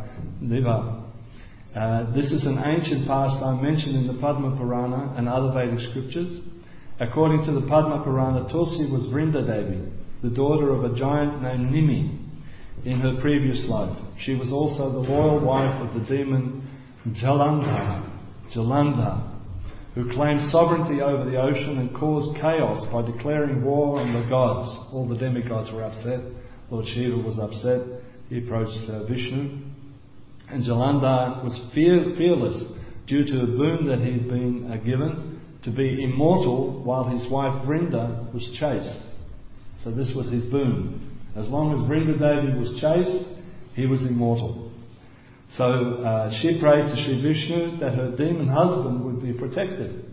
Viva. Uh, this is an ancient pastime mentioned in the Padma Purana and other Vedic scriptures. According to the Padma Purana, Tulsi was Vrinda Devi, the daughter of a giant named Nimi, in her previous life. She was also the loyal wife of the demon Jalandhar, Jalandhar, who claimed sovereignty over the ocean and caused chaos by declaring war on the gods. All the demigods were upset. Lord Shiva was upset. He approached uh, Vishnu. And Jalandhar was fear, fearless due to a boon that he'd been uh, given to be immortal while his wife Vrinda was chaste. So this was his boon. As long as Vrinda Devi was chaste, he was immortal. So uh, she prayed to Sri Vishnu that her demon husband would be protected,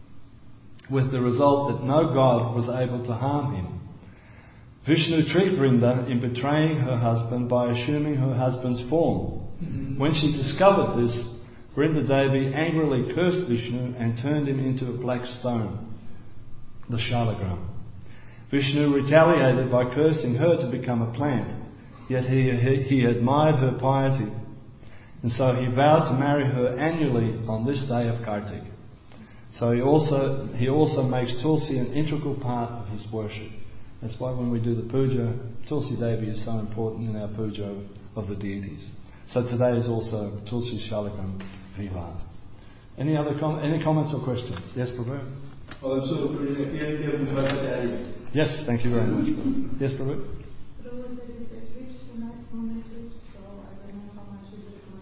with the result that no god was able to harm him. Vishnu tricked Vrinda in betraying her husband by assuming her husband's form. Mm-hmm. When she discovered this, Vrinda Devi angrily cursed Vishnu and turned him into a black stone, the Shalagram. Vishnu retaliated by cursing her to become a plant, yet he, he, he admired her piety. And so he vowed to marry her annually on this day of Kartik. So he also he also makes Tulsi an integral part of his worship. That's why when we do the puja, Tulsi Devi is so important in our puja of the deities. So today is also Tulsi Shalakam Vivat. Any other com- any comments or questions? Yes, Prabhu? Also, there is a purity of Bhattacharya. Yes, thank you very much, Prabhu. Yes, Prabhu? Prabhu, there is eclipse tonight, moon eclipse, so I don't know how much is it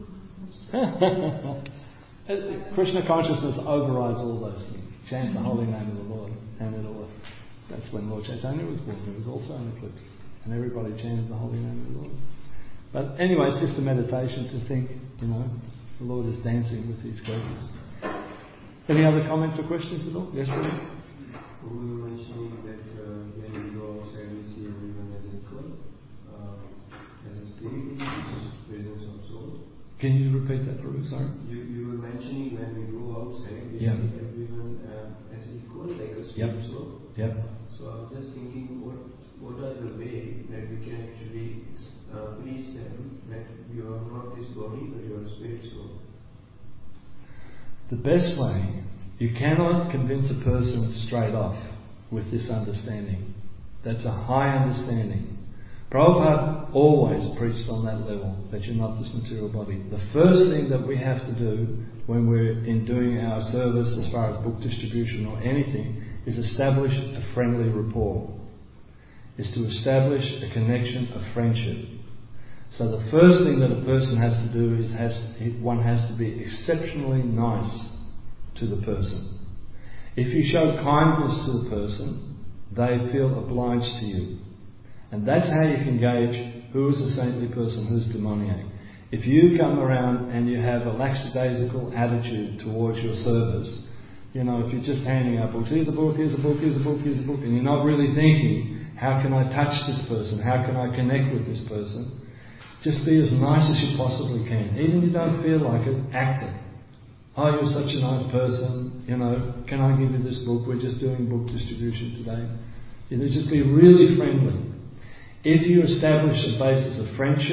going to Krishna consciousness overrides all those things. Chant the holy name of the Lord, and it'll. That's when Lord Chaitanya was born. It was also an eclipse, and everybody chanted the holy name of the Lord. But anyway, it's just a meditation to think, you know, the Lord is dancing with his gopis. Any other comments or questions at all? Yes, Prabhu? We were mentioning that uh, when we go outside, we see everyone as equal, uh, as a spirit, presence of soul. Can you repeat that, Prabhu? Sorry. You, you were mentioning when we go outside, we yeah. see everyone uh, as equal, like a spirit yep. soul. Yep. So I was just thinking, what what are the ways that we can actually uh, please them that you are not this body, but you are a spirit soul? The best way, you cannot convince a person straight off with this understanding. That's a high understanding. Prabhupada always preached on that level, that you're not this material body. The first thing that we have to do when we're in doing our service as far as book distribution or anything is establish a friendly rapport. Is to establish a connection of friendship. So the first thing that a person has to do is has one has to be exceptionally nice to the person. If you show kindness to the person, they feel obliged to you. And that's how you can gauge who is a saintly person, who's demoniac. If you come around and you have a lackadaisical attitude towards your service, you know, if you're just handing out books, here's a book, here's a book, here's a book, here's a book, and you're not really thinking, how can I touch this person? How can I connect with this person? Just be as nice as you possibly can. Even if you don't feel like it, act it. Oh, you're such a nice person, you know, can I give you this book? We're just doing book distribution today. You know, just be really friendly. If you establish a basis of friendship,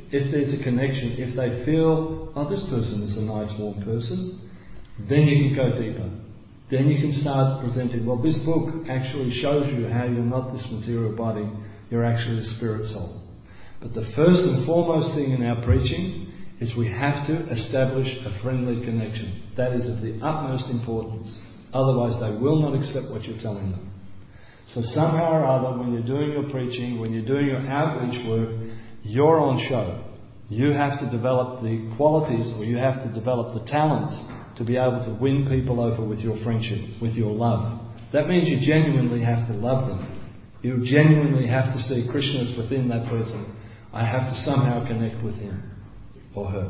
if there's a connection, if they feel, oh, this person is a nice, warm person, then you can go deeper. Then you can start presenting, well, this book actually shows you how you're not this material body, you're actually a spirit soul. But the first and foremost thing in our preaching is we have to establish a friendly connection. That is of the utmost importance. Otherwise they will not accept what you're telling them. So somehow or other, when you're doing your preaching, when you're doing your outreach work, you're on show. You have to develop the qualities, or you have to develop the talents to be able to win people over with your friendship, with your love. That means you genuinely have to love them. You genuinely have to see Krishna's within that person. I have to somehow connect with him or her.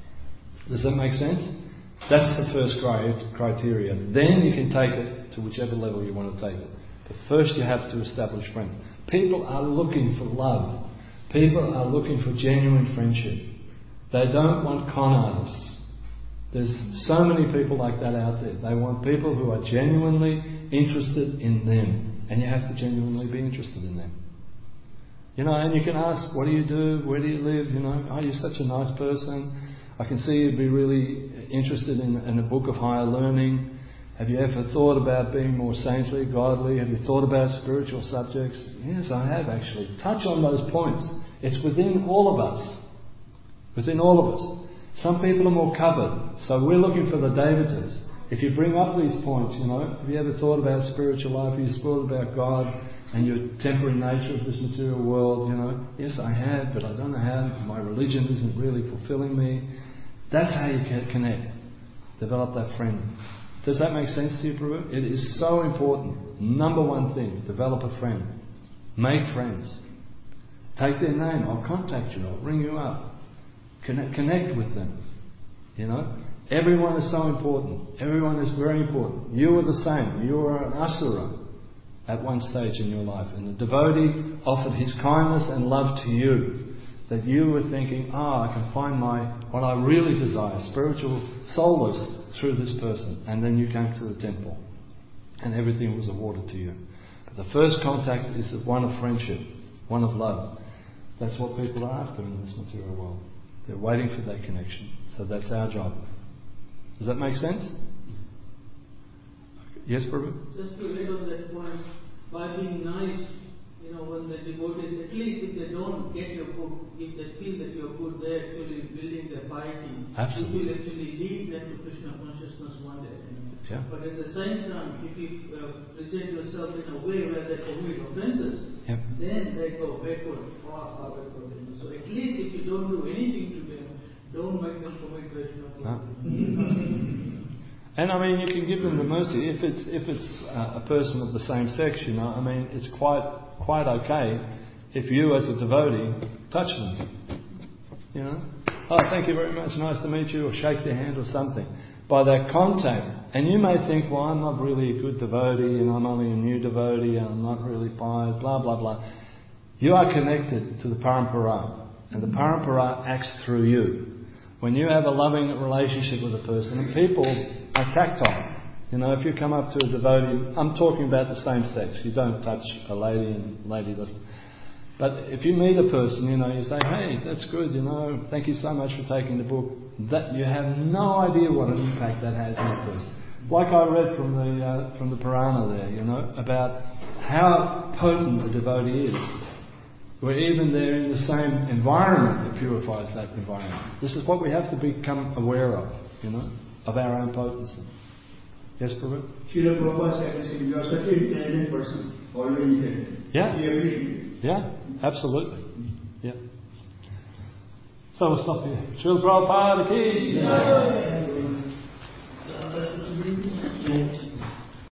Does that make sense? That's the first criteria. Then you can take it to whichever level you want to take it. But first you have to establish friends. People are looking for love. People are looking for genuine friendship. They don't want con artists. There's so many people like that out there. They want people who are genuinely interested in them. And you have to genuinely be interested in them. You know, and you can ask, what do you do? Where do you live? You know, oh, you're such a nice person. I can see you'd be really interested in, in a book of higher learning. Have you ever thought about being more saintly, godly? Have you thought about spiritual subjects? Yes, I have actually. Touch on those points. It's within all of us. Within all of us. Some people are more covered, so we're looking for the Devatas. If you bring up these points, you know, have you ever thought about spiritual life? Have you thought about God and your temporary nature of this material world? You know, yes, I have, but I don't know how. My religion isn't really fulfilling me. That's how you can connect. Develop that friend. Does that make sense to you, Prabhu? It is so important. Number one thing, develop a friend. Make friends. Take their name. I'll contact you. I'll ring you up. Connect, connect with them. You know, everyone is so important. Everyone is very important. You are the same. You are an asura at one stage in your life, and the devotee offered his kindness and love to you. That you were thinking, ah, oh, I can find my what I really desire, spiritual solace through this person. And then you came to the temple, and everything was awarded to you. But the first contact is one of friendship, one of love. That's what people are after in this material world. They're waiting for that connection. So that's our job. Does that make sense? Yes, Prabhu? Just to add on that point, by being nice, you know, when the devotees, at least if they don't get your book, if they feel that you're good, they're actually building their piety. Absolutely. It will actually lead them to Krishna consciousness one day. You know? Yeah. But at the same time, if you uh, present yourself in a way where they commit offences, yep. then they go backward, far, far backward. You know? So at least if you don't do anything to them, don't make them commit Krishna. No. And I mean, you can give them the mercy if it's if it's uh, a person of the same sex. You know, I mean, it's quite quite okay if you, as a devotee, touch them. You know, oh, thank you very much, nice to meet you, or shake their hand or something. By that contact, and you may think, well, I'm not really a good devotee, and I'm only a new devotee, and I'm not really pious, blah blah blah. You are connected to the parampara, and the parampara acts through you. When you have a loving relationship with a person, and people are tactile. You know, if you come up to a devotee, I'm talking about the same sex. You don't touch a lady and a lady doesn't. But if you meet a person, you know, you say, hey, that's good, you know, thank you so much for taking the book. That you have no idea what an impact that has on a person. Like I read from the uh, from the Purana there, you know, about how potent a devotee is. Where even they're in the same environment that purifies that environment. This is what we have to become aware of, you know, of our own potency. Yes, Prabhu? Srila Prabhupada said, you are such an intelligent person, already said. Yeah. We appreciate it. Yeah, absolutely. Yeah. So we'll stop here. Srila Prabhupada ki.